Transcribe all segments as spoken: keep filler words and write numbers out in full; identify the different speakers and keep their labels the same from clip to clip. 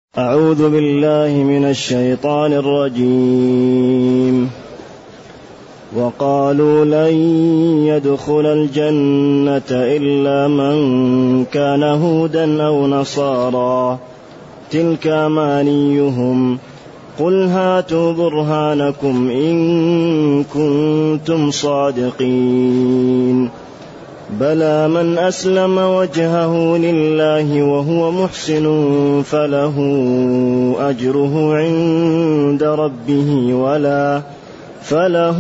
Speaker 1: أعوذ بالله من الشيطان الرجيم. وقالوا لن يدخل الجنة إلا من كان هودا أو نصارى تلك أمانيهم قل هاتوا برهانكم إن كنتم صادقين بلى من أسلم وجهه لله وهو محسن فله أجره عند ربه ولا فله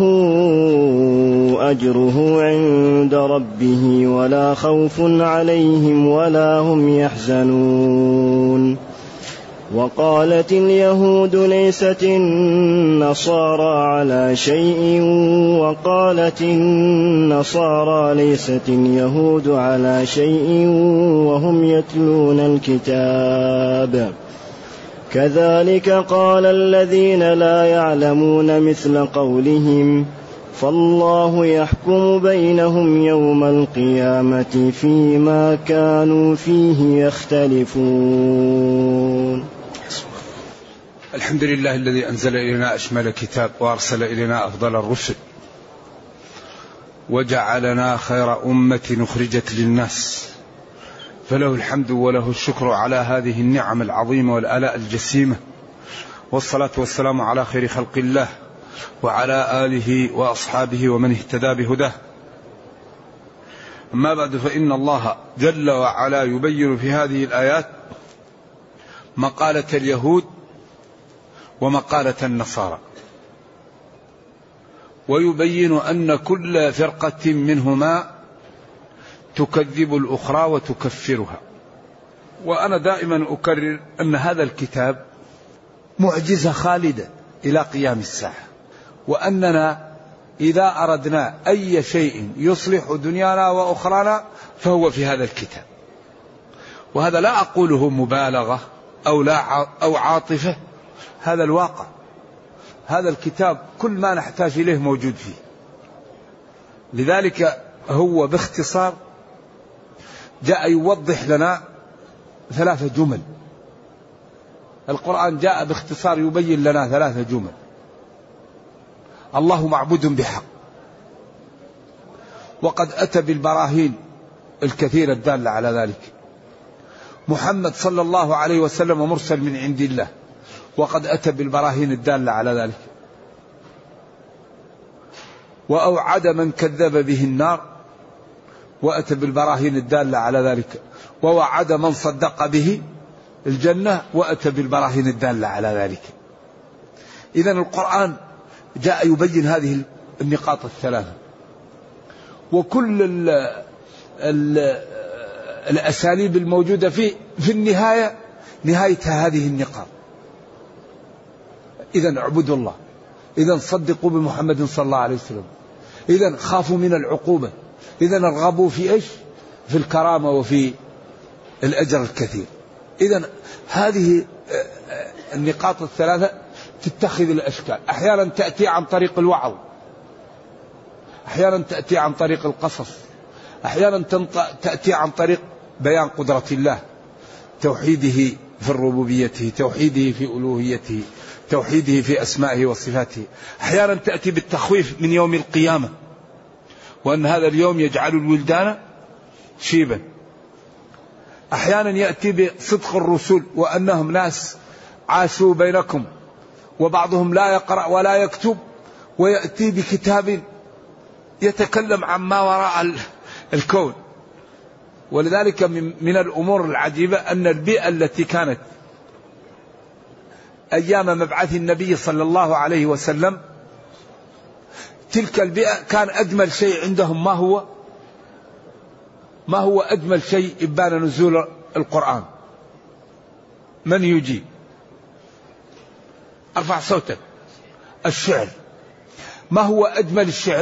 Speaker 1: أجره عند ربه ولا خوف عليهم ولا هم يحزنون. وقالت اليهود ليست النصارى على شيء وقالت النصارى ليست اليهود على شيء وهم يتلون الكتاب كذلك قال الذين لا يعلمون مثل قولهم فالله يحكم بينهم يوم القيامة فيما كانوا فيه يختلفون.
Speaker 2: الحمد لله الذي أنزل إلينا أشمل كتاب وأرسل إلينا أفضل الرسل وجعلنا خير أمة أخرجت للناس، فله الحمد وله الشكر على هذه النعم العظيمة والآلاء الجسيمة، والصلاة والسلام على خير خلق الله وعلى آله وأصحابه ومن اهتدى بهداه. أما بعد، فإن الله جل وعلا يبين في هذه الآيات مقالة اليهود ومقالة النصارى، ويبين أن كل فرقة منهما تكذب الأخرى وتكفرها. وأنا دائما أكرر أن هذا الكتاب معجزة خالدة إلى قيام الساعة، وأننا إذا أردنا أي شيء يصلح دنيانا وأخرانا فهو في هذا الكتاب. وهذا لا أقوله مبالغة أو لا أو عاطفة، هذا الواقع. هذا الكتاب كل ما نحتاج إليه موجود فيه. لذلك هو باختصار جاء يوضح لنا ثلاثة جمل. القرآن جاء باختصار يبين لنا ثلاثة جمل: الله معبود بحق، وقد أتى بالبراهين الكثيرة الدالة على ذلك. محمد صلى الله عليه وسلم مرسل من عند الله، وقد أتى بالبراهين الدالة على ذلك. وأوعد من كذب به النار، وأتى بالبراهين الدالة على ذلك. ووعد من صدق به الجنة، وأتى بالبراهين الدالة على ذلك. إذن القرآن جاء يبين هذه النقاط الثلاثة، وكل ال ال الأساليب الموجودة فيه في النهاية نهايتها هذه النقاط. إذن اعبدوا الله، إذن صدقوا بمحمد صلى الله عليه وسلم، إذن خافوا من العقوبة، إذن ارغبوا في إيش؟ في الكرامة وفي الأجر الكثير. إذن هذه النقاط الثلاثة تتخذ الأشكال، أحيانا تأتي عن طريق الوعظ، أحيانا تأتي عن طريق القصص، أحيانا تأتي عن طريق بيان قدرة الله، توحيده في ربوبيته، توحيده في ألوهيته، توحيده في أسمائه وصفاته. أحيانا تأتي بالتخويف من يوم القيامة، وأن هذا اليوم يجعل الولدان شيبا. أحيانا يأتي بصدق الرسل، وأنهم ناس عاشوا بينكم وبعضهم لا يقرأ ولا يكتب، ويأتي بكتاب يتكلم عما وراء الكون. ولذلك من الأمور العجيبة أن البيئة التي كانت أيام مبعث النبي صلى الله عليه وسلم، تلك البيئة كان أجمل شيء عندهم ما هو ما هو أجمل شيء إبان نزول القرآن. من يجيب؟ ارفع صوتك. الشعر. ما هو أجمل الشعر؟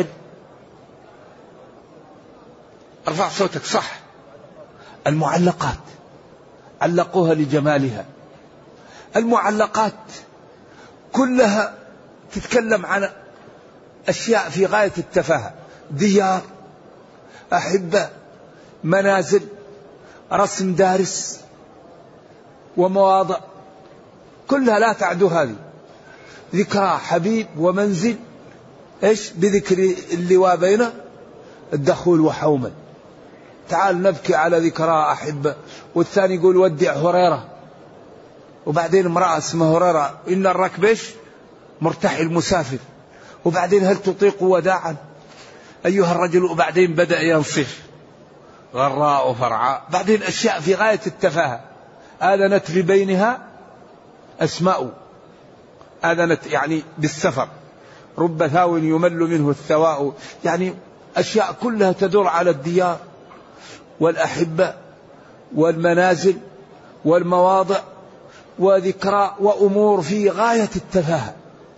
Speaker 2: ارفع صوتك. صح، المعلقات، علقوها لجمالها. المعلقات كلها تتكلم عن أشياء في غاية التفاهة: ديار، أحبة، منازل، رسم دارس، ومواضع كلها لا تعدو هذه. ذكرى حبيب ومنزل إيش بذكر اللواء بين الدخول وحوما. تعال نبكي على ذكرى أحبة. والثاني يقول ودع هريرة، وبعدين امرأة اسمها هريرة إن الركب إيش مرتحل مسافر، وبعدين هل تطيق وداعا أيها الرجل، وبعدين بدأ ينصف غراء وفرعاء، بعدين أشياء في غاية التفاهة. آذنت لبينها أسماء، آذنت يعني بالسفر، رب ثاو يمل منه الثواء، يعني أشياء كلها تدور على الديار والأحبة والمنازل والمواضع وذكرى وأمور في غاية التفاهة.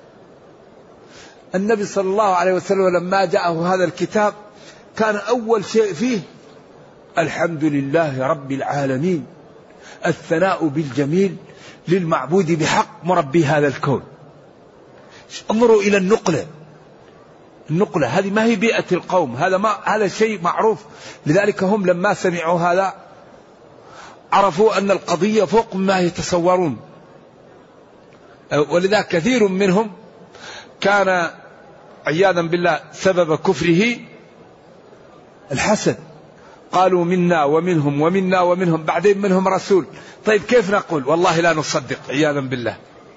Speaker 2: النبي صلى الله عليه وسلم لما جاءه هذا الكتاب كان أول شيء فيه الحمد لله رب العالمين، الثناء بالجميل للمعبود بحق مربي هذا الكون. انظروا إلى النقلة، النقلة هذه ما هي بيئة القوم، هذا ما هذا شيء معروف. لذلك هم لما سمعوا هذا عرفوا أن القضية فوق ما يتصورون. ولذا كثير منهم كان عياذا بالله سبب كفره الحسد، قالوا منا ومنهم ومنا ومنهم، بعدين منهم رسول. طيب كيف نقول والله لا نصدق عياذا بالله.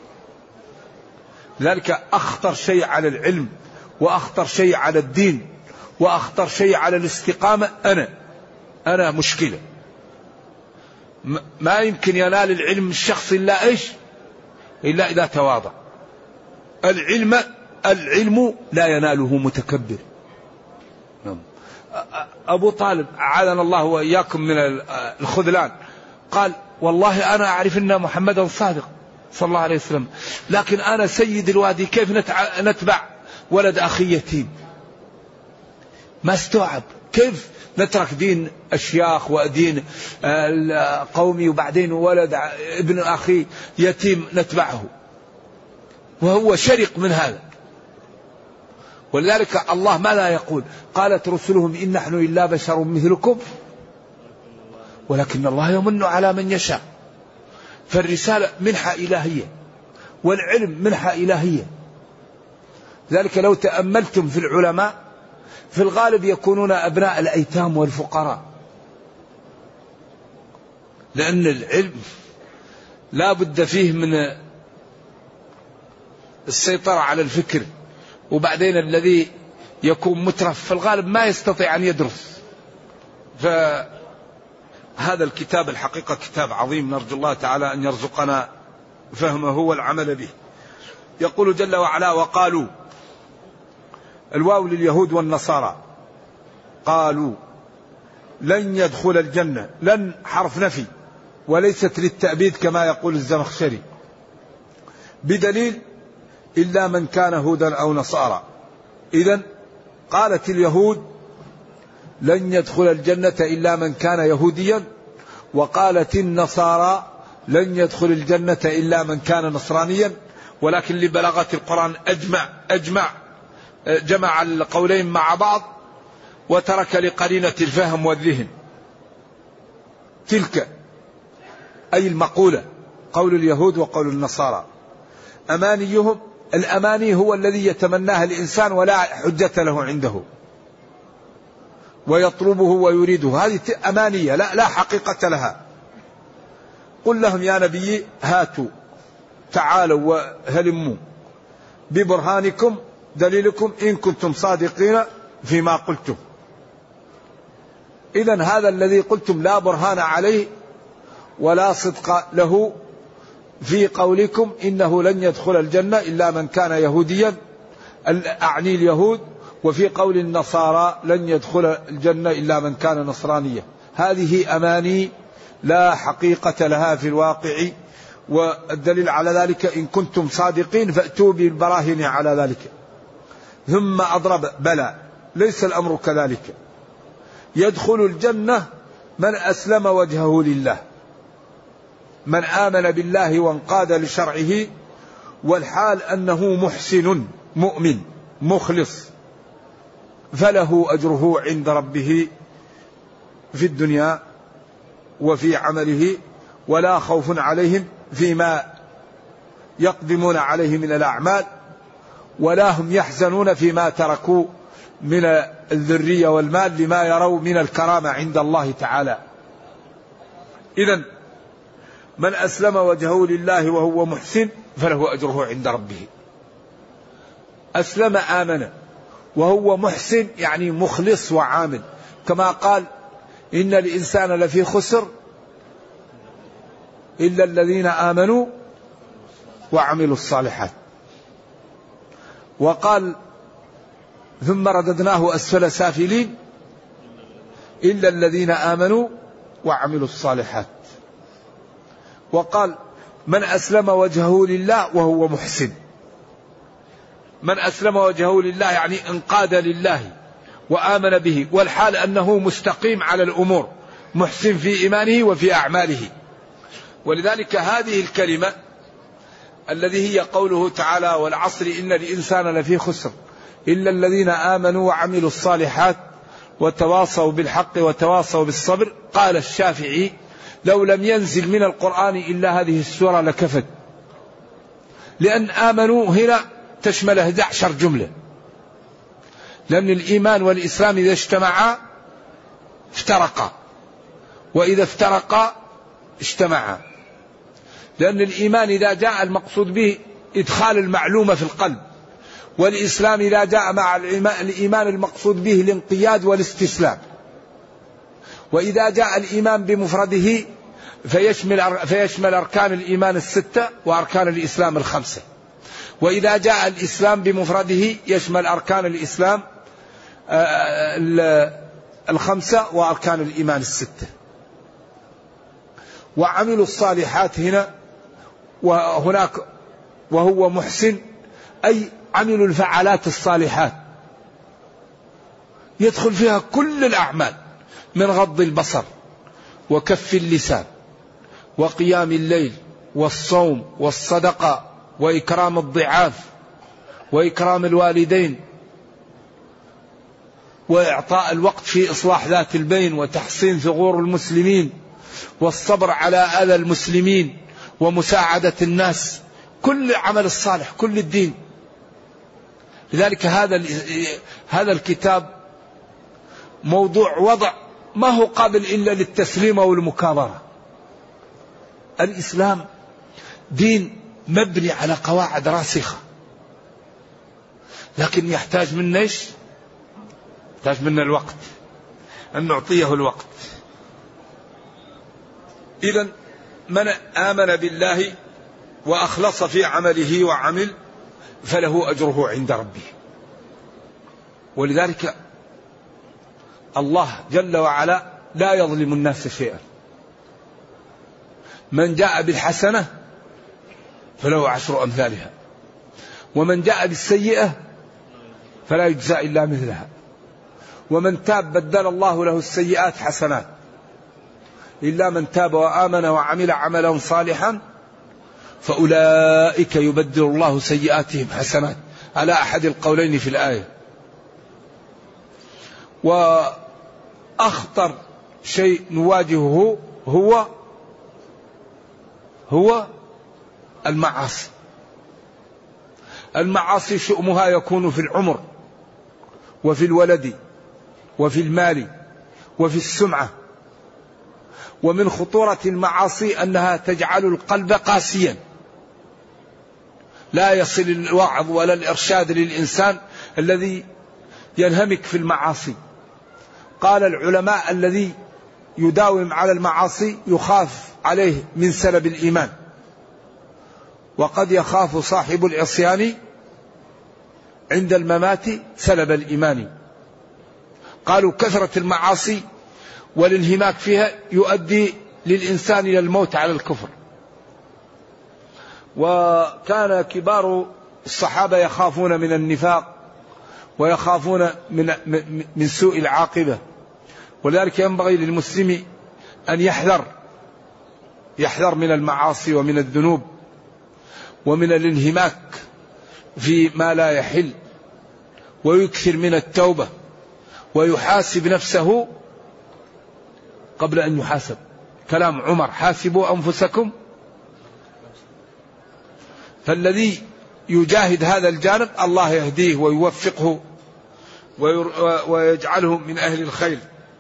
Speaker 2: لذلك أخطر شيء على العلم وأخطر شيء على الدين وأخطر شيء على الاستقامة أنا أنا مشكلة. ما يمكن ينال العلم الشخص إلا إيش إلا إذا تواضع. العلم العلم لا يناله متكبر. أبو طالب أعاذنا الله وإياكم من الخذلان قال والله أنا أعرف أن محمدا صادق صلى الله عليه وسلم، لكن أنا سيد الوادي كيف نتبع ولد أخي يتيم؟ ما استوعب كيف نترك دين الشياخ ودين قومي وبعدين ولد ابن أخي يتيم نتبعه، وهو شرق من هذا. ولذلك الله ما لا يقول قالت رسلهم إن نحن إلا بشر مثلكم ولكن الله يمن على من يشاء. فالرسالة منحة إلهية والعلم منحة إلهية. ذلك لو تأملتم في العلماء في الغالب يكونون أبناء الأيتام والفقراء، لأن العلم لا بد فيه من السيطرة على الفكر، وبعدين الذي يكون مترف في الغالب ما يستطيع أن يدرس. فهذا الكتاب الحقيقة كتاب عظيم، نرجو الله تعالى أن يرزقنا فهمه والعمل به. يقول جل وعلا وقالوا، الواو لليهود والنصارى، قالوا لن يدخل الجنة، لن حرف نفي وليست للتأبيد كما يقول الزمخشري، بدليل إلا من كان هودا أو نصارى. إذن قالت اليهود لن يدخل الجنة إلا من كان يهوديا، وقالت النصارى لن يدخل الجنة إلا من كان نصرانيا. ولكن لبلاغة القرآن أجمع أجمع جمع القولين مع بعض وترك لقرينة الفهم والذهن. تلك أي المقولة قول اليهود وقول النصارى. أمانيهم، الأماني هو الذي يتمناه الإنسان ولا حجة له عنده ويطلبه ويريده، هذه أمانية لا, لا حقيقة لها. قل لهم يا نبي هاتوا تعالوا وهلموا ببرهانكم دليلكم إن كنتم صادقين فيما قلتم. إذن هذا الذي قلتم لا برهان عليه ولا صدق له في قولكم إنه لن يدخل الجنة إلا من كان يهوديا، أعني اليهود، وفي قول النصارى لن يدخل الجنة إلا من كان نصرانيا. هذه أماني لا حقيقة لها في الواقع، والدليل على ذلك إن كنتم صادقين فأتوا بالبراهين على ذلك. ثم أضرب بلى ليس الأمر كذلك، يدخل الجنة من أسلم وجهه لله، من آمن بالله وانقاد لشرعه، والحال أنه محسن مؤمن مخلص، فله أجره عند ربه في الدنيا وفي عمله، ولا خوف عليهم فيما يقدمون عليه من الأعمال، ولا هم يحزنون فيما تركوا من الذرية والمال لما يروا من الكرامة عند الله تعالى. إذن من أسلم وجهه لله وهو محسن فله أجره عند ربه. أسلم آمن وهو محسن يعني مخلص وعامل، كما قال إن الإنسان لفي خسر إلا الذين آمنوا وعملوا الصالحات. وقال ثم رددناه أسفل سافلين إلا الذين آمنوا وعملوا الصالحات. وقال من أسلم وجهه لله وهو محسن. من أسلم وجهه لله يعني انقاد لله وآمن به، والحال أنه مستقيم على الأمور، محسن في إيمانه وفي أعماله. ولذلك هذه الكلمة الذي هي قوله تعالى والعصر إن الإنسان لفي خسر إلا الذين آمنوا وعملوا الصالحات وتواصوا بالحق وتواصوا بالصبر. قال الشافعي لو لم ينزل من القرآن إلا هذه السورة لكفت، لأن آمنوا هنا تشمل إحدى عشرة جملة، لأن الإيمان والإسلام إذا اجتمعا افترقا، وإذا افترقا اجتمعا. لأن الإيمان إذا جاء المقصود به إدخال المعلومة في القلب، والإسلام إذا جاء مع الإيمان المقصود به الانقياد والاستسلام. وإذا جاء الإيمان بمفرده فيشمل, فيشمل أركان الإيمان الستة وأركان الإسلام الخمسة. وإذا جاء الإسلام بمفرده يشمل أركان الإسلام الخمسة وأركان الإيمان الستة. وعملوا الصالحات هنا وهناك وهو محسن أي عملوا الفعالات الصالحات، يدخل فيها كل الأعمال من غض البصر وكف اللسان وقيام الليل والصوم والصدقة وإكرام الضعاف وإكرام الوالدين وإعطاء الوقت في إصلاح ذات البين وتحصين ثغور المسلمين والصبر على أذى المسلمين ومساعدة الناس، كل عمل الصالح كل الدين. لذلك هذا هذا الكتاب موضوع وضع ما هو قابل إلا للتسليم والمكابرة. الإسلام دين مبني على قواعد راسخة، لكن يحتاج منا ايش؟ يحتاج منا الوقت، أن نعطيه الوقت. إذن من آمن بالله وأخلص في عمله وعمل فله أجره عند ربه. ولذلك الله جل وعلا لا يظلم الناس شيئا. من جاء بالحسنة فله عشر أمثالها، ومن جاء بالسيئة فلا يجزى إلا مثلها، ومن تاب بدل الله له السيئات حسنات، إلا من تاب وآمن وعمل عملا صالحا فأولئك يبدل الله سيئاتهم حسنات، على أحد القولين في الآية. وأخطر شيء نواجهه هو هو المعاصي. المعاصي شؤمها يكون في العمر وفي الولد وفي المال وفي السمعة. ومن خطورة المعاصي أنها تجعل القلب قاسيا، لا يصل الوعظ ولا الإرشاد للإنسان الذي ينهمك في المعاصي. قال العلماء الذي يداوم على المعاصي يخاف عليه من سلب الإيمان، وقد يخاف صاحب العصيان عند الممات سلب الإيمان. قالوا كثرة المعاصي والانهماك فيها يؤدي للإنسان إلى الموت على الكفر. وكان كبار الصحابة يخافون من النفاق ويخافون من من سوء العاقبة. ولذلك ينبغي للمسلم أن يحذر يحذر من المعاصي ومن الذنوب ومن الانهماك في ما لا يحل، ويكثر من التوبة ويحاسب نفسه قبل أن يحاسب. كلام عمر: حاسبوا أنفسكم فالذي يجاهد هذا الجانب الله يهديه ويوفقه ويجعله من أهل الخير.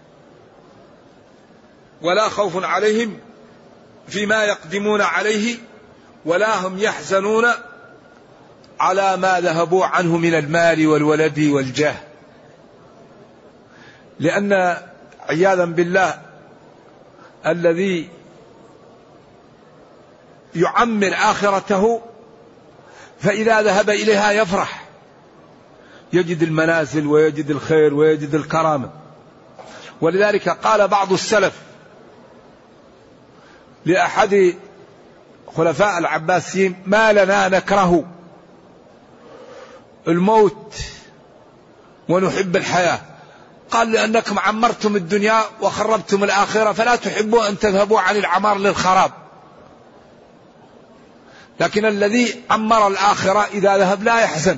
Speaker 2: ولا خوف عليهم فيما يقدمون عليه ولا هم يحزنون على ما ذهبوا عنه من المال والولد والجاه. لأن عياذا بالله الذي يعمر آخرته فإذا ذهب إليها يفرح، يجد المنازل ويجد الخير ويجد الكرامة. ولذلك قال بعض السلف لأحد خلفاء العباسيين: ما لنا نكره الموت ونحب الحياة؟ قال: لأنكم عمرتم الدنيا وخربتم الآخرة فلا تحبوا أن تذهبوا عن العمار للخراب. لكن الذي عمر الآخرة إذا ذهب لا يحزن.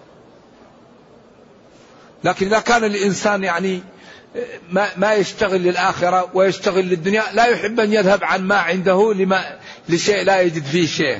Speaker 2: لكن إذا كان الإنسان يعني ما, ما يشتغل للآخرة ويشتغل للدنيا لا يحب أن يذهب عن ما عنده لما لشيء لا يجد فيه شيء.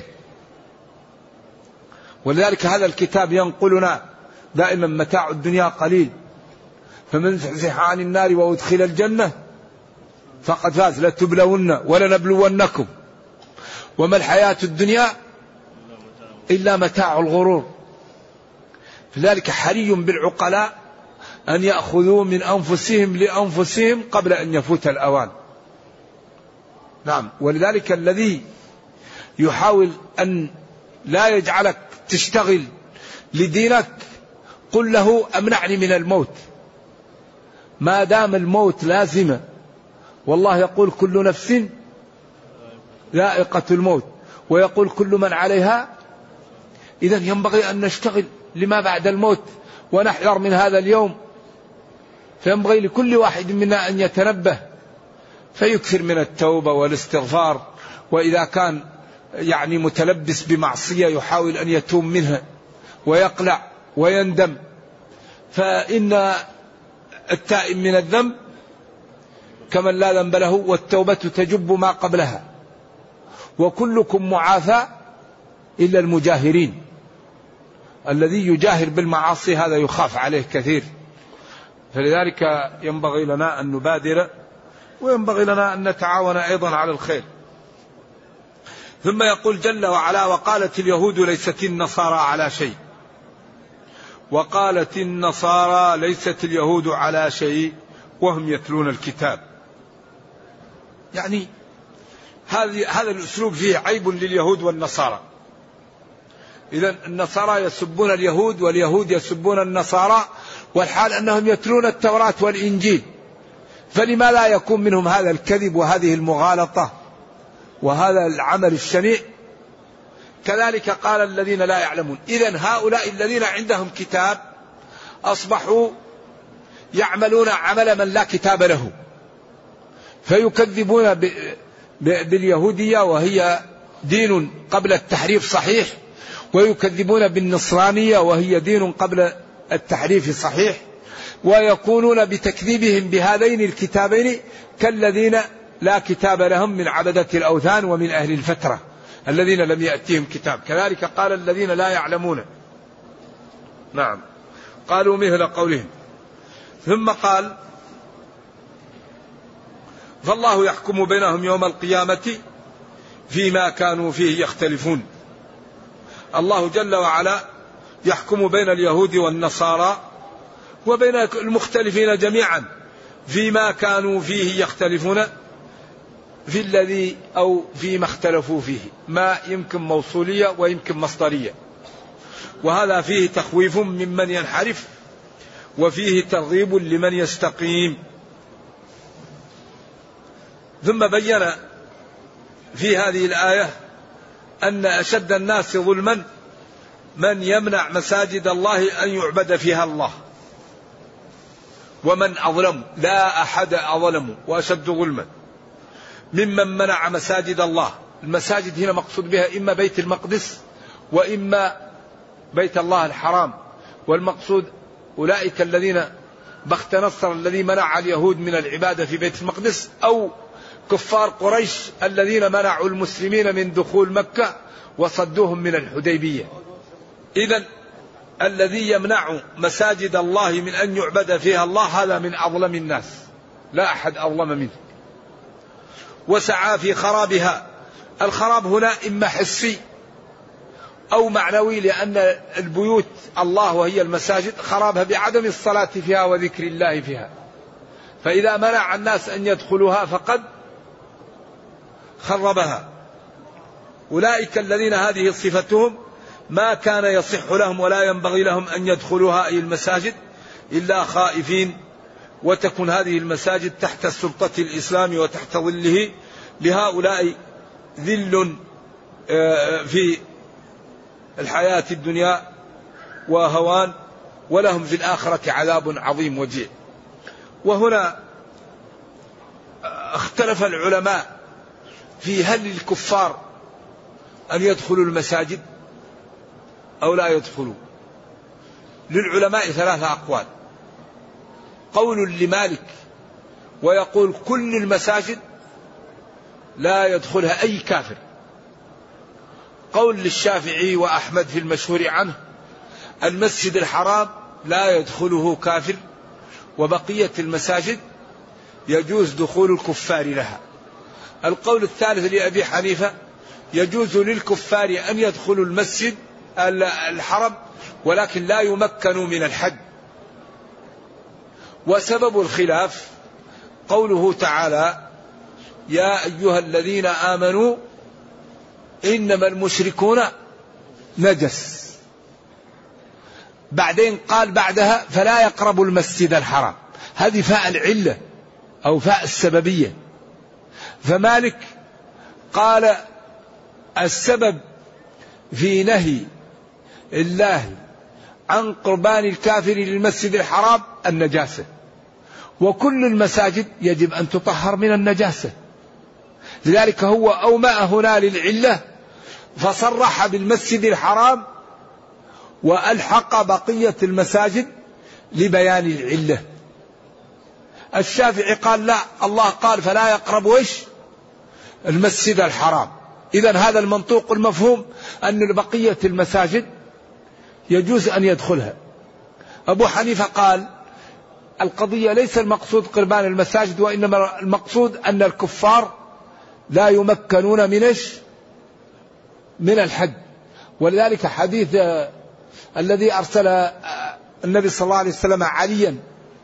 Speaker 2: ولذلك هذا الكتاب ينقلنا دائما: متاع الدنيا قليل فمن زحزح عن النار وأدخل الجنة فقد فاز. لتبلون ولنبلونكم وما الحياة الدنيا إلا متاع الغرور. لذلك حري بالعقلاء أن يأخذوا من أنفسهم لأنفسهم قبل أن يفوت الأوان. نعم. ولذلك الذي يحاول أن لا يجعلك تشتغل لدينك قل له: أمنعني من الموت. ما دام الموت لازمة، والله يقول: كل نفس ذائقة الموت، ويقول: كل من عليها. إذن ينبغي أن نشتغل لما بعد الموت ونحذر من هذا اليوم. فينبغي لكل واحد منا أن يتنبه فيكثر من التوبة والاستغفار، وإذا كان يعني متلبس بمعصية يحاول أن يتوب منها ويقلع ويندم. فإن التائب من الذنب كمن لا ذنب له، والتوبة تجب ما قبلها. وكلكم معافى إلا المجاهرين. الذي يجاهر بالمعاصي هذا يخاف عليه كثير. فلذلك ينبغي لنا أن نبادر، وينبغي لنا أن نتعاون أيضا على الخير. ثم يقول جل وعلا: وقالت اليهود ليست النصارى على شيء. وقالت النصارى ليست اليهود على شيء وهم يتلون الكتاب. يعني هذا الأسلوب فيه عيب لليهود والنصارى. إذن النصارى يسبون اليهود واليهود يسبون النصارى، والحال أنهم يتلون التوراة والإنجيل. فلما لا يكون منهم هذا الكذب وهذه المغالطة وهذا العمل الشنيع؟ كذلك قال الذين لا يعلمون. إذن هؤلاء الذين عندهم كتاب أصبحوا يعملون عمل من لا كتاب له، فيكذبون باليهودية وهي دين قبل التحريف صحيح، ويكذبون بالنصرانية وهي دين قبل التحريف صحيح، ويكونون بتكذيبهم بهذين الكتابين كالذين لا كتاب لهم من عبدة الأوثان ومن أهل الفترة الذين لم يأتيهم كتاب. كذلك قال الذين لا يعلمون. نعم، قالوا مثل قولهم. ثم قال: فالله يحكم بينهم يوم القيامة فيما كانوا فيه يختلفون. الله جل وعلا يحكم بين اليهود والنصارى وبين المختلفين جميعا فيما كانوا فيه يختلفون، في الذي أو فيما اختلفوا فيه. ما يمكن موصولية ويمكن مصدرية، وهذا فيه تخويف ممن ينحرف وفيه ترغيب لمن يستقيم. ثم بين في هذه الآية أن أشد الناس ظلما من يمنع مساجد الله أن يعبد فيها الله، ومن أظلم، لا أحد أظلم وأشد ظلما ممن منع مساجد الله. المساجد هنا مقصود بها إما بيت المقدس وإما بيت الله الحرام، والمقصود أولئك الذين بخت نصر الذي منع اليهود من العبادة في بيت المقدس، أو كفار قريش الذين منعوا المسلمين من دخول مكة وصدوهم من الحديبية. إذن الذي يمنع مساجد الله من أن يعبد فيها الله هذا من أظلم الناس، لا أحد أظلم منه. وسعى في خرابها. الخراب هنا إما حسي أو معنوي، لأن البيوت الله وهي المساجد خرابها بعدم الصلاة فيها وذكر الله فيها، فإذا منع الناس أن يدخلوها فقد خربها. أولئك الذين هذه صفتهم ما كان يصح لهم ولا ينبغي لهم أن يدخلوها أي المساجد إلا خائفين، وتكون هذه المساجد تحت سلطة الإسلام وتحت ظله، لهؤلاء ذل في الحياة الدنيا وهوان، ولهم في الآخرة عذاب عظيم وجيع. وهنا اختلف العلماء في هل للكفار أن يدخلوا المساجد أو لا يدخلوا. للعلماء ثلاثة أقوال. قول لمالك ويقول كل المساجد لا يدخلها أي كافر. قول للشافعي وأحمد في المشهور عنه المسجد الحرام لا يدخله كافر، وبقية المساجد يجوز دخول الكفار لها. القول الثالث لأبي حنيفة يجوز للكفار أن يدخلوا المسجد الحرم ولكن لا يمكنوا من الحج. وسبب الخلاف قوله تعالى يا أيها الذين آمنوا إنما المشركون نجس، بعدين قال بعدها فلا يقربوا المسجد الحرام. هذه فاء العلة أو فاء السببية. فمالك قال السبب في نهي الله عن قربان الكافر للمسجد الحرام النجاسة، وكل المساجد يجب أن تطهر من النجاسة، لذلك هو أومأ هنا للعلة فصرح بالمسجد الحرام وألحق بقية المساجد لبيان العلة. الشافعي قال لا، الله قال فلا يقربوا إيش المسجد الحرام، إذن هذا المنطوق المفهوم أن بقية المساجد يجوز أن يدخلها. أبو حنيفة قال القضية ليس المقصود قربان المساجد، وإنما المقصود أن الكفار لا يمكنون من إيش من الحج. ولذلك حديث الذي أرسل النبي صلى الله عليه وسلم عليا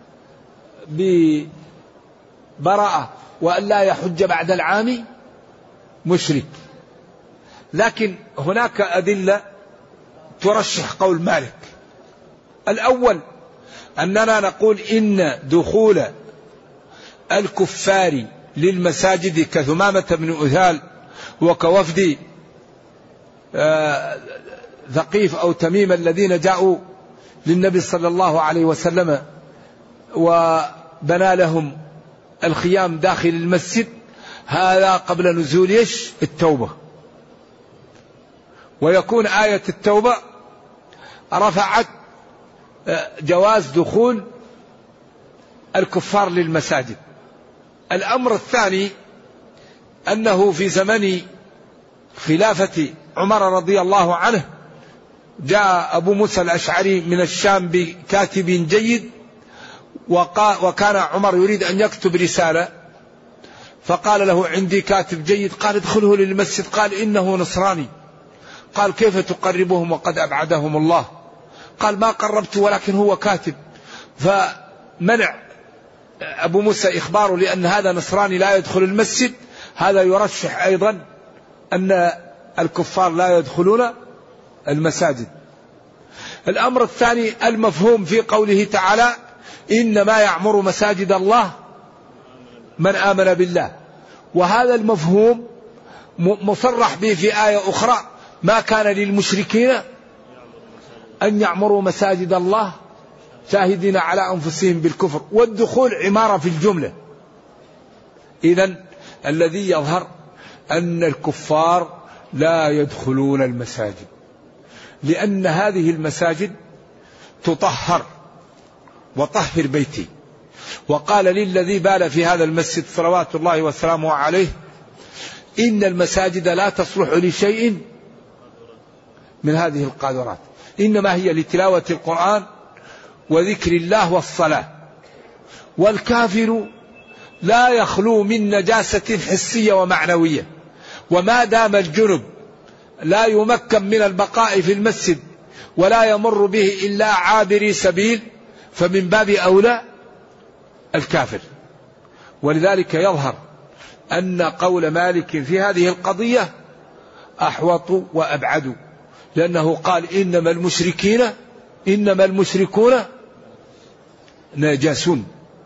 Speaker 2: ببراءة وأن لا يحج بعد العام مشرك. لكن هناك أدلة ترشح قول مالك. الأول أننا نقول إن دخول الكفار للمساجد كثمامة بن أثال وكوفد ثقيف أو تميم الذين جاءوا للنبي صلى الله عليه وسلم وبنى لهم الخيام داخل المسجد، هذا قبل نزول يش التوبة، ويكون آية التوبة رفعت جواز دخول الكفار للمساجد. الأمر الثاني أنه في زمن خلافة عمر رضي الله عنه جاء أبو موسى الأشعري من الشام بكاتب جيد، وكان عمر يريد أن يكتب رسالة، فقال له عندي كاتب جيد. قال ادخله للمسجد. قال إنه نصراني. قال كيف تقربهم وقد أبعدهم الله؟ قال ما قربت ولكن هو كاتب. فمنع أبو موسى إخباره لأن هذا نصراني لا يدخل المسجد. هذا يرشح أيضا أن الكفار لا يدخلون المساجد. الأمر الثاني المفهوم في قوله تعالى إنما يعمر مساجد الله من آمن بالله، وهذا المفهوم مصرح به في آية أخرى ما كان للمشركين أن يعمروا مساجد الله شاهدين على أنفسهم بالكفر، والدخول عمارة في الجملة. إذن الذي يظهر أن الكفار لا يدخلون المساجد، لأن هذه المساجد تطهر وطهر بيتي، وقال للذي بال في هذا المسجد صلوات الله وسلامه عليه: إن المساجد لا تصلح لشيء من هذه القاذورات، إنما هي لتلاوة القرآن وذكر الله والصلاة. والكافر لا يخلو من نجاسة حسية ومعنوية، وما دام الجنب لا يمكن من البقاء في المسجد ولا يمر به إلا عابري سبيل فمن باب أولى الكافر. ولذلك يظهر أن قول مالك في هذه القضية أحوط وأبعد، لأنه قال: إنما المشركين إنما المشركون نجاسون،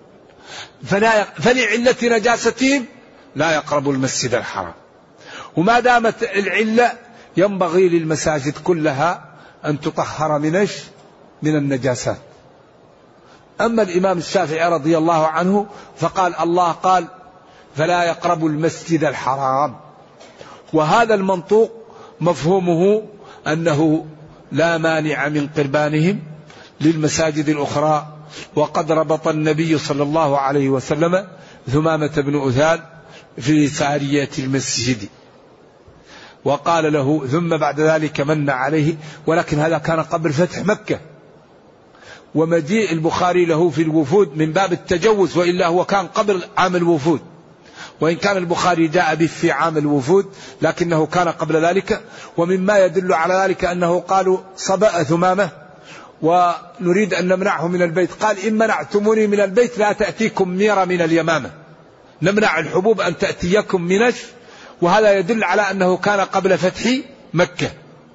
Speaker 2: فلعلة نجاستهم لا يقربوا المسجد الحرام. وما دامت العلة ينبغي للمساجد كلها أن تطهر من من النجاسات. أما الإمام الشافعي رضي الله عنه فقال: الله قال: فلا يقربوا المسجد الحرام. وهذا المنطوق مفهومه أنه لا مانع من قربانهم للمساجد الأخرى. وقد ربط النبي صلى الله عليه وسلم ثمامة بن أثال في سارية المسجد وقال له: ثم بعد ذلك من عليه. ولكن هذا كان قبل فتح مكة، ومجيء البخاري له في الوفود من باب التجوز، وإلا هو كان قبل عام الوفود، وإن كان البخاري جاء به في عام الوفود لكنه كان قبل ذلك. ومما يدل على ذلك أنه قالوا: صبأ ثمامة ونريد أن نمنعه من البيت. قال: إن منعتموني من البيت لا تأتيكم ميرة من اليمامة، نمنع الحبوب أن تأتيكم منش. وهذا يدل على أنه كان قبل فتح مكة.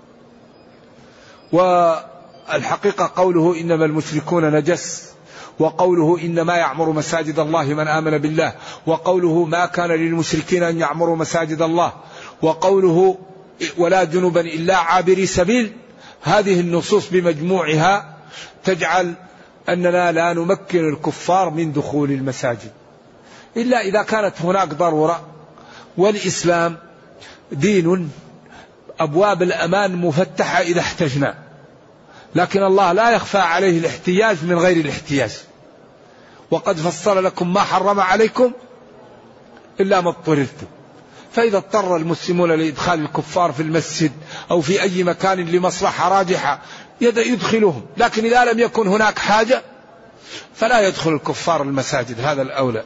Speaker 2: والحقيقة قوله إنما المشركون نجس، وقوله إنما يعمر مساجد الله من آمن بالله، وقوله ما كان للمشركين أن يعمروا مساجد الله، وقوله ولا جنبا إلا عابري سبيل، هذه النصوص بمجموعها تجعل أننا لا نمكن الكفار من دخول المساجد إلا إذا كانت هناك ضرورة. والإسلام دين أبواب الأمان مفتحة إذا احتجنا، لكن الله لا يخفى عليه الاحتياج من غير الاحتياج. وقد فصل لكم ما حرم عليكم إلا ما اضطررتم. فإذا اضطر المسلمون لإدخال الكفار في المسجد أو في أي مكان لمصلحة راجحة يدخلهم، لكن إذا لم يكن هناك حاجة فلا يدخل الكفار المساجد، هذا الأولى.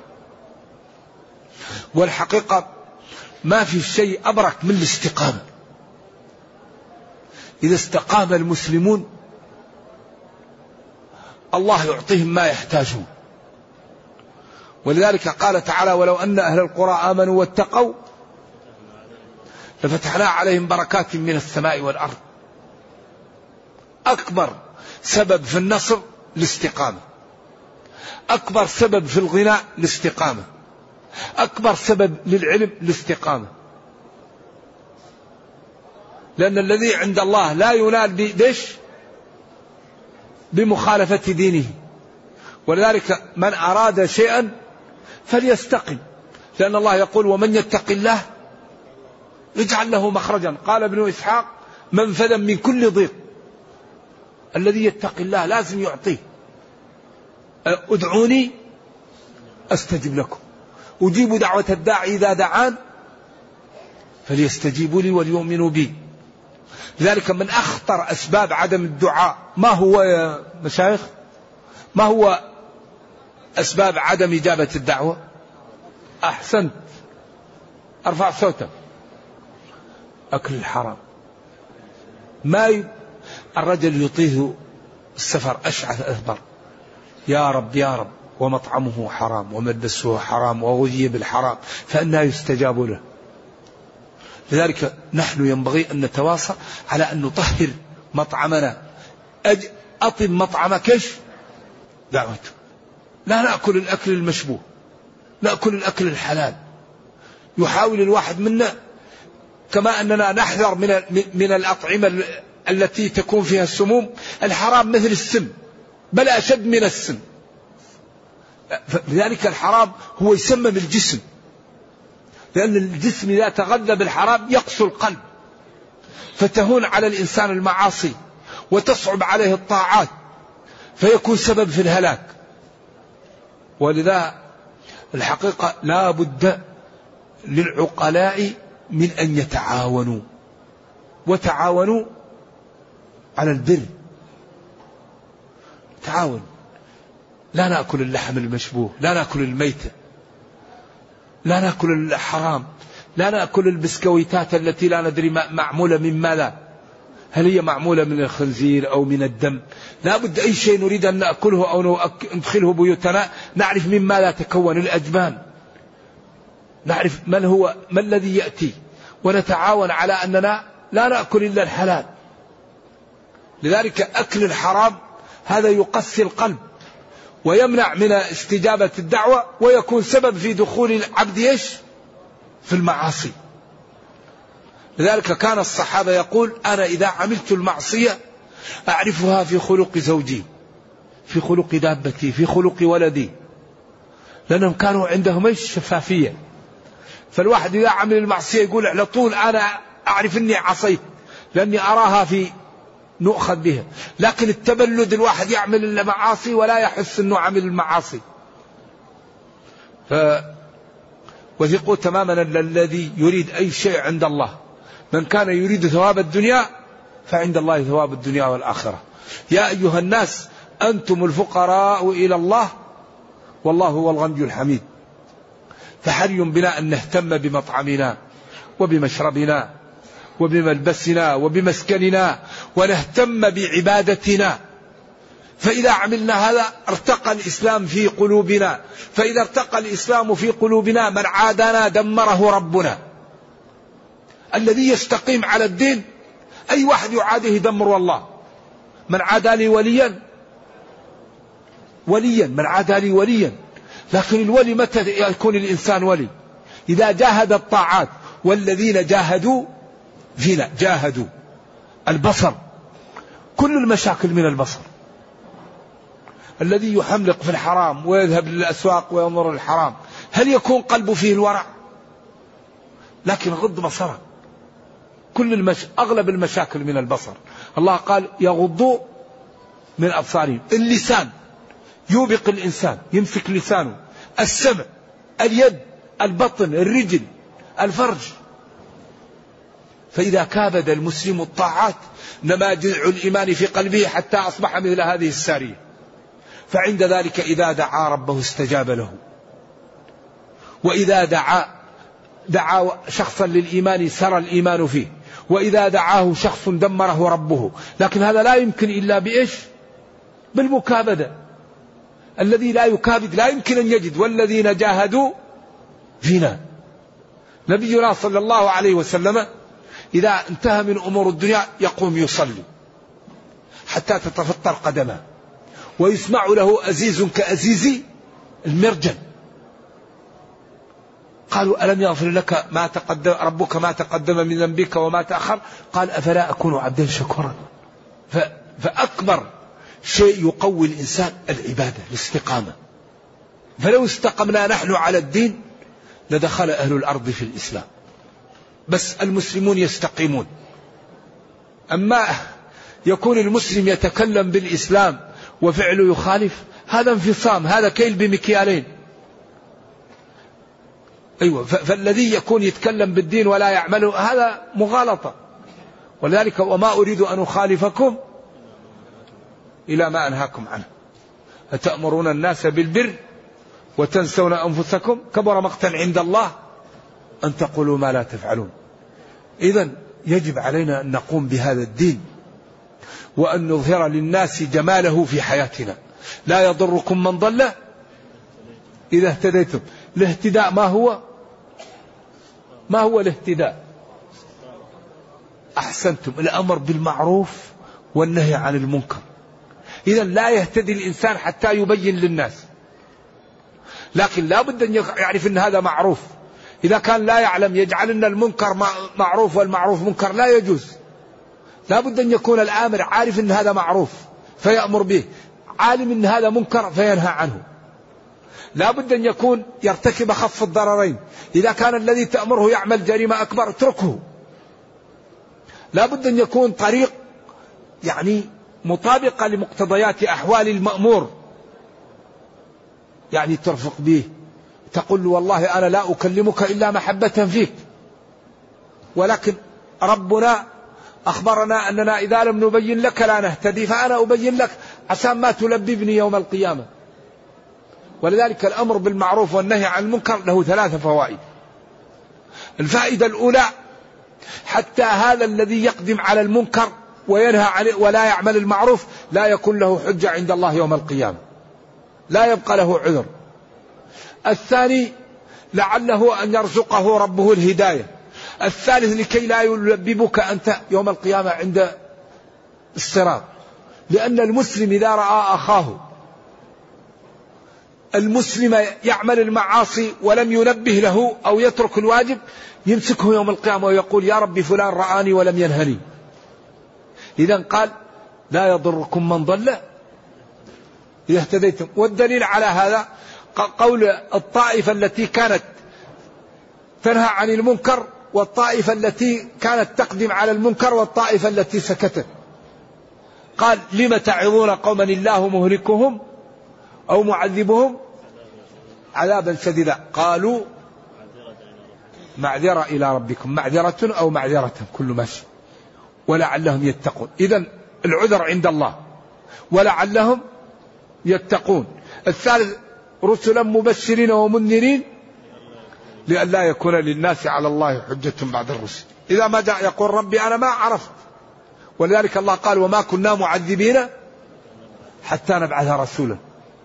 Speaker 2: والحقيقة ما في شيء أبرك من الاستقامة. إذا استقام المسلمون الله يعطيهم ما يحتاجون. ولذلك قال تعالى: ولو أن أهل القرى آمنوا واتقوا لفتحنا عليهم بركات من السماء والأرض. أكبر سبب في النصر الاستقامة، أكبر سبب في الغنى الاستقامة، أكبر سبب للعلم الاستقامة. لأن الذي عند الله لا ينال بدش بمخالفة دينه. ولذلك من أراد شيئا فليستقم، لأن الله يقول: ومن يتق الله يجعل له مخرجا. قال ابن إسحاق: منفذا من كل ضيق. الذي يتق الله لازم يعطيه. ادعوني أستجب لكم، أجيب دعوة الداعي إذا دعان فليستجيبوا لي وليؤمنوا بي. لذلك من أخطر أسباب عدم الدعاء ما هو يا مشايخ؟ ما هو أسباب عدم إجابة الدعوة؟ أحسنت، أرفع صوتك. أكل الحرام. ما ي... الرجل يطيه السفر أشعث أثبر: يا رب يا رب، ومطعمه حرام وملبسه حرام وغذي بالحرام، فأنها يستجاب له. لذلك نحن ينبغي أن نتواصى على أن نطهر مطعمنا. أج... أطب مطعمك إيش؟ دعوته. لا نأكل الأكل المشبوه، نأكل الأكل الحلال. يحاول الواحد منا كما أننا نحذر من من الأطعمة التي تكون فيها السموم. الحرام مثل السم، بل أشد من السم. لذلك الحرام هو يسمم الجسم، لأن الجسم إذا تغذى بالحرام يقسو القلب، فتهون على الإنسان المعاصي وتصعب عليه الطاعات، فيكون سبب في الهلاك. ولذا الحقيقة لا بد للعقلاء من أن يتعاونوا، وتعاونوا على البر. تعاون، لا نأكل اللحم المشبوه، لا نأكل الميتة، لا نأكل الحرام، لا نأكل البسكويتات التي لا ندري معمولة من ماذا، هل هي معمولة من الخنزير أو من الدم. لا بد أي شيء نريد أن نأكله أو ندخله بيوتنا نعرف من ماذا تكون الأجبان، نعرف من هو ما الذي يأتي، ونتعاون على أننا لا نأكل إلا الحلال. لذلك أكل الحرام هذا يقسي القلب ويمنع من استجابة الدعوة، ويكون سبب في دخول العبد إيش؟ في المعاصي. لذلك كان الصحابة يقول: أنا إذا عملت المعصية أعرفها في خلق زوجي، في خلق دابتي، في خلق ولدي، لأنهم كانوا عندهم إيش؟ شفافية. فالواحد إذا عمل المعصية يقول على طول أنا أعرف أني عصيت، لأني أراها في نؤخذ بها. لكن التبلد الواحد يعمل المعاصي ولا يحس أنه عمل المعاصي. ف وثقوا تماما الذي يريد أي شيء عند الله، من كان يريد ثواب الدنيا فعند الله ثواب الدنيا والآخرة. يا أيها الناس أنتم الفقراء إلى الله والله هو الغني الحميد. فحري بنا أن نهتم بمطعمنا وبمشربنا وبملبسنا وبمسكننا، ونهتم بعبادتنا. فإذا عملنا هذا ارتقى الإسلام في قلوبنا، فإذا ارتقى الإسلام في قلوبنا من عادانا دمره ربنا. الذي يستقيم على الدين أي واحد يعاده دمر الله. من عادى لي وليا وليا من عادى لي وليا. لكن الولي متى يكون الإنسان ولي؟ إذا جاهد الطاعات. والذين جاهدوا فينا، جاهدوا البصر، كل المشاكل من البصر. الذي يحملق في الحرام ويذهب للأسواق وينظر الحرام، هل يكون قلبه فيه الورع؟ لكن غض بصره. كل المش... أغلب المشاكل من البصر. الله قال يغضوا من أبصارهم. اللسان يوبق الإنسان، يمسك لسانه. السمع، اليد، البطن، الرجل، الفرج. فإذا كابد المسلم الطاعات نما جذع الإيمان في قلبه حتى أصبح مثل هذه السارية. فعند ذلك إذا دعا ربه استجاب له، وإذا دعا دعا شخصا للإيمان سرى الإيمان فيه، وإذا دعاه شخص دمره ربه. لكن هذا لا يمكن إلا بإيش؟ بالمكابدة. الذي لا يكابد لا يمكن أن يجد. والذين جاهدوا فينا. نبينا صلى الله عليه وسلم إذا انتهى من أمور الدنيا يقوم يصلي حتى تتفطر قدمه، ويسمع له أزيز كأزيز المرجل. قالوا ألم يغفر لك ما تقدم ربك ما تقدم من ذنبك وما تأخر؟ قال أفلا أكون عبدا شكورا. فأكبر شيء يقوي الإنسان العبادة، الاستقامة. فلو استقمنا نحن على الدين لدخل أهل الأرض في الإسلام، بس المسلمون يستقيمون. أما يكون المسلم يتكلم بالإسلام وفعله يخالف، هذا انفصام، هذا كيل بمكيالين. أيوة. فالذي يكون يتكلم بالدين ولا يعمله هذا مغالطة. ولذلك وما أريد أن أخالفكم إلى ما أنهاكم عنه أتأمرون الناس بالبر وتنسون أنفسكم كبر مقتا عند الله أن تقولوا ما لا تفعلون. إذن يجب علينا أن نقوم بهذا الدين وأن نظهر للناس جماله في حياتنا. لا يضركم من ضل إذا اهتديتم. الاهتداء ما هو؟ ما هو الاهتداء؟ أحسنتم، الأمر بالمعروف والنهي عن المنكر. إذن لا يهتدي الإنسان حتى يبين للناس، لكن لا بد أن يعرف أن هذا معروف. إذا كان لا يعلم يجعل أن المنكر معروف والمعروف منكر، لا يجوز. لا بد أن يكون الآمر عارف أن هذا معروف فيأمر به، عالم أن هذا منكر فينهى عنه. لا بد أن يكون يرتكب خف الضررين. إذا كان الذي تأمره يعمل جريمة أكبر اتركه. لا بد أن يكون طريق يعني مطابقة لمقتضيات أحوال المأمور. يعني ترفق به، تقول له والله أنا لا أكلمك إلا محبة فيك، ولكن ربنا أخبرنا أننا إذا لم نبين لك لا نهتدي، فأنا أبين لك عشان ما تلببني يوم القيامة. ولذلك الأمر بالمعروف والنهي عن المنكر له ثلاث فوائد. الفائدة الأولى حتى هذا الذي يقدم على المنكر وينهى عنه ولا يعمل المعروف لا يكون له حجة عند الله يوم القيامة، لا يبقى له عذر. الثاني لعله أن يرزقه ربه الهداية. الثالث لكي لا يلببك أنت يوم القيامة عند الصراط، لأن المسلم إذا رأى أخاه المسلم يعمل المعاصي ولم ينبه له أو يترك الواجب يمسكه يوم القيامة ويقول يا رب فلان رآني ولم ينهني. إذن قال لا يضركم من ضل إذا اهتديتم. والدليل على هذا قول الطائفة التي كانت تنهى عن المنكر والطائفة التي كانت تقدم على المنكر والطائفة التي سكتت. قال لم تعظون قوما الله مهلكهم أو معذبهم عذابا شديدا قالوا معذرة إلى ربكم، معذرة أو معذرة كل ماشي ولعلهم يتقون. إذن العذر عند الله ولعلهم يتقون. الثالث رسلا مبشرين ومنذرين لئلا يكون للناس على الله حجة بعد الرسل. إذا ما جاء يقول ربي أنا ما عرفت، ولذلك الله قال وما كنا معذبين حتى نبعث رسولا.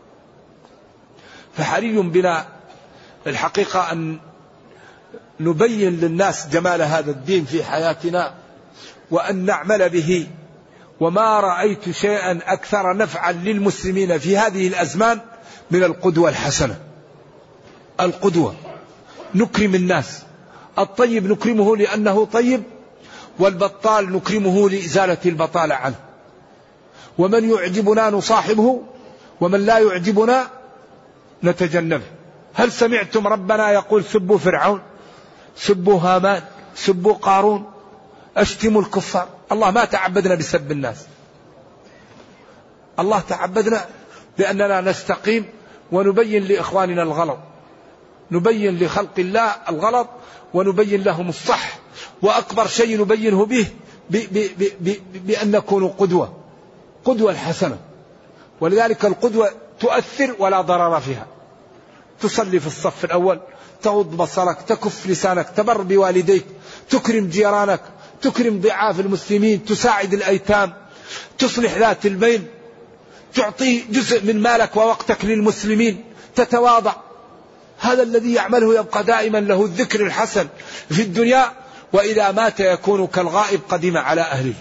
Speaker 2: فحري بنا الحقيقة أن نبين للناس جمال هذا الدين في حياتنا وأن نعمل به. وما رأيت شيئا أكثر نفعا للمسلمين في هذه الأزمان من القدوة الحسنة. القدوة نكرم الناس، الطيب نكرمه لأنه طيب، والبطال نكرمه لإزالة البطالة عنه. ومن يعجبنا نصاحبه ومن لا يعجبنا نتجنبه. هل سمعتم ربنا يقول سبوا فرعون، سبوا هامان، سبوا قارون، اشتموا الكفار؟ الله ما تعبدنا بسب الناس، الله تعبدنا بأننا نستقيم ونبين لإخواننا الغلط، نبين لخلق الله الغلط ونبين لهم الصح. وأكبر شيء نبينه به بأن نكون قدوة، قدوة الحسنة. ولذلك القدوة تؤثر ولا ضرر فيها. تصلي في الصف الأول، تغض بصرك، تكف لسانك، تبر بوالديك، تكرم جيرانك، تكرم ضعاف المسلمين، تساعد الأيتام، تصلح ذات البين، تعطي جزء من مالك ووقتك للمسلمين، تتواضع. هذا الذي يعمله يبقى دائما له الذكر الحسن في الدنيا، وإذا مات يكون كالغائب قدم على أهله.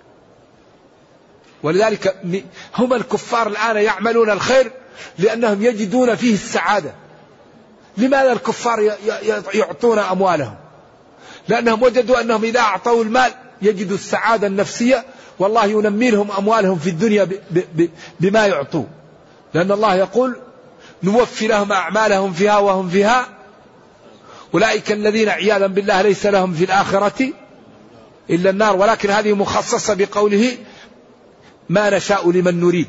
Speaker 2: ولذلك هم الكفار الآن يعملون الخير لأنهم يجدون فيه السعادة. لماذا الكفار يعطون أموالهم؟ لأنهم وجدوا أنهم إذا أعطوا المال يجدوا السعادة النفسية، والله ينمي لهم أموالهم في الدنيا بما يعطوا. لأن الله يقول نوفي لهم أعمالهم فيها وهم فيها أولئك الذين عياذا بالله ليس لهم في الآخرة إلا النار. ولكن هذه مخصصة بقوله ما نشاء لمن نريد،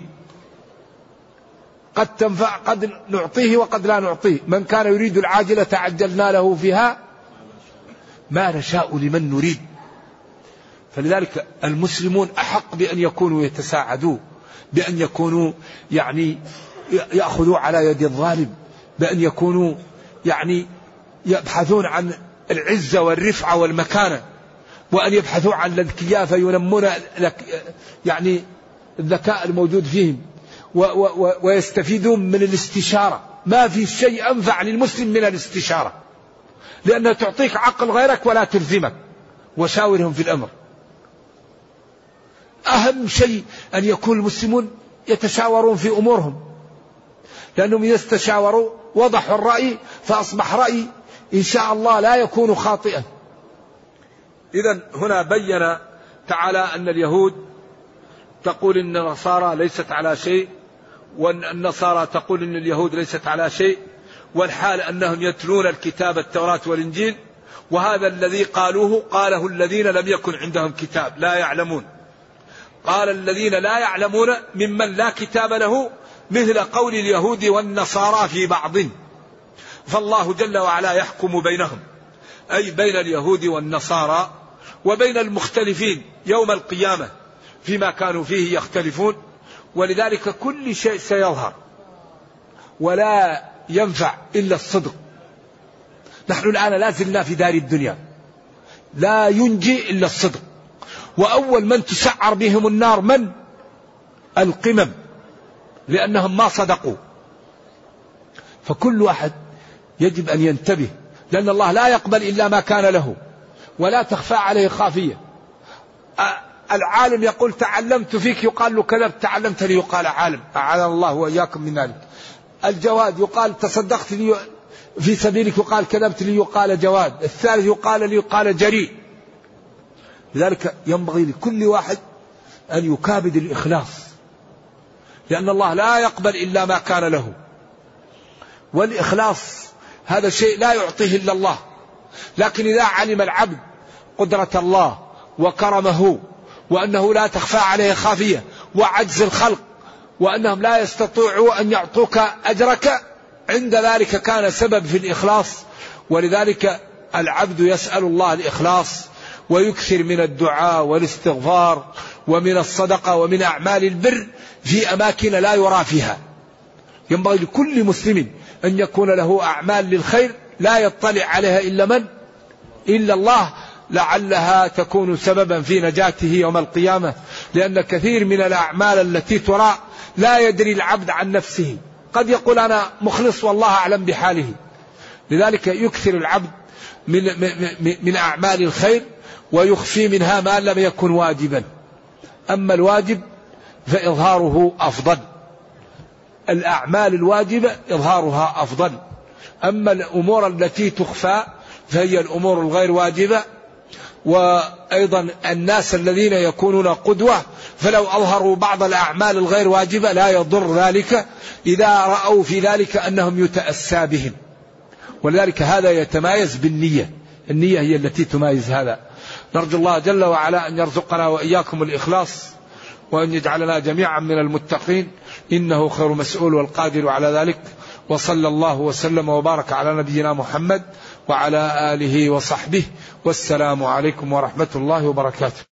Speaker 2: قد تنفع قد نعطيه وقد لا نعطيه. من كان يريد العاجلة عجلنا له فيها ما نشاء لمن نريد. فلذلك المسلمون أحق بأن يكونوا يتساعدوا، بأن يكونوا يعني يأخذوا على يد الظالم، بأن يكونوا يعني يبحثون عن العزة والرفعة والمكانة، وأن يبحثوا عن الذكياء فينمون يعني الذكاء الموجود فيهم، ويستفيدون من الاستشارة. ما في شيء أنفع للمسلم من الاستشارة، لأنها تعطيك عقل غيرك ولا تلزمك. وشاورهم في الأمر. أهم شيء أن يكون المسلمون يتشاورون في أمورهم، لأنهم إذا استشاوروا وضحوا الرأي فأصبح رأي إن شاء الله لا يكون خاطئا. إذن هنا بين تعالى أن اليهود تقول إن النصارى ليست على شيء، وأن النصارى تقول إن اليهود ليست على شيء، والحال أنهم يتلون الكتاب التوراة والإنجيل. وهذا الذي قالوه قاله الذين لم يكن عندهم كتاب لا يعلمون. قال الذين لا يعلمون ممن لا كتاب له مثل قول اليهود والنصارى في بعض، فالله جل وعلا يحكم بينهم، أي بين اليهود والنصارى وبين المختلفين يوم القيامة فيما كانوا فيه يختلفون. ولذلك كل شيء سيظهر ولا ينفع إلا الصدق. نحن الآن لا زلنا في دار الدنيا، لا ينجي إلا الصدق. وأول من تسعر بهم النار من؟ القمم، لأنهم ما صدقوا. فكل واحد يجب أن ينتبه، لأن الله لا يقبل إلا ما كان له ولا تخفى عليه خافية. العالم يقول تعلمت فيك يقال له كذبت، تعلمت لي يقال عالم، أعاذنا الله وإياكم من ذلك. الجواد يقال تصدقت لي في سبيلك يقال كذبت لي يقال جواد. الثالث يقال لي يقال جريء. لذلك ينبغي لكل واحد أن يكابد الإخلاص، لأن الله لا يقبل إلا ما كان له. والإخلاص هذا شيء لا يعطيه إلا الله، لكن إذا علم العبد قدرة الله وكرمه وأنه لا تخفى عليه خافية وعجز الخلق وأنهم لا يستطيعوا أن يعطوك أجرك، عند ذلك كان سبب في الإخلاص. ولذلك العبد يسأل الله الإخلاص ويكثر من الدعاء والاستغفار ومن الصدقة ومن أعمال البر في أماكن لا يرى فيها. ينبغي لكل مسلم أن يكون له أعمال للخير لا يطلع عليها إلا من؟ إلا الله، لعلها تكون سببا في نجاته يوم القيامة. لأن كثير من الأعمال التي ترى لا يدري العبد عن نفسه، قد يقول أنا مخلص والله أعلم بحاله. لذلك يكثر العبد من, من أعمال الخير ويخفي منها ما لم يكن واجبا. أما الواجب فإظهاره أفضل، الأعمال الواجبة إظهارها أفضل. أما الأمور التي تخفى فهي الأمور الغير واجبة. وأيضا الناس الذين يكونون قدوة فلو أظهروا بعض الأعمال الغير واجبة لا يضر ذلك إذا رأوا في ذلك أنهم يتأسى بهم. ولذلك هذا يتمايز بالنية، النية هي التي تمايز هذا. نرجو الله جل وعلا أن يرزقنا وإياكم الإخلاص وأن يجعلنا جميعا من المتقين، إنه خير مسؤول والقادر على ذلك. وصلى الله وسلم وبارك على نبينا محمد وعلى آله وصحبه، والسلام عليكم ورحمة الله وبركاته.